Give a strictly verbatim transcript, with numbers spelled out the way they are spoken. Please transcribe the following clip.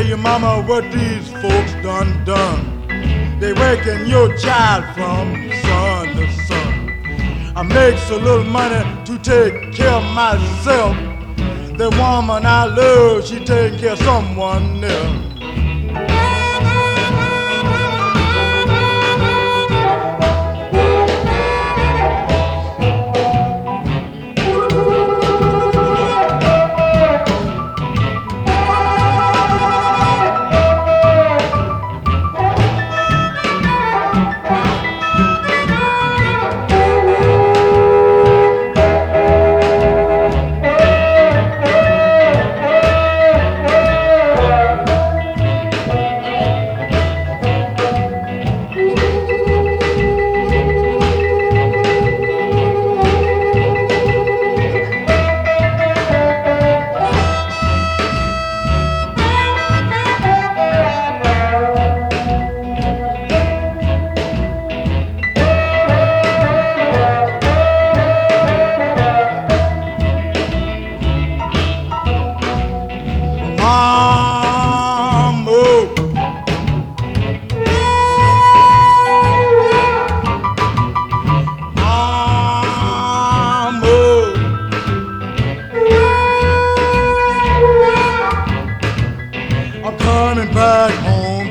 you, mama, what these folks done done. They waking your child from sun to sun. I makes a little money to take care of myself. The woman I love, she taking care of someone else. Coming back home.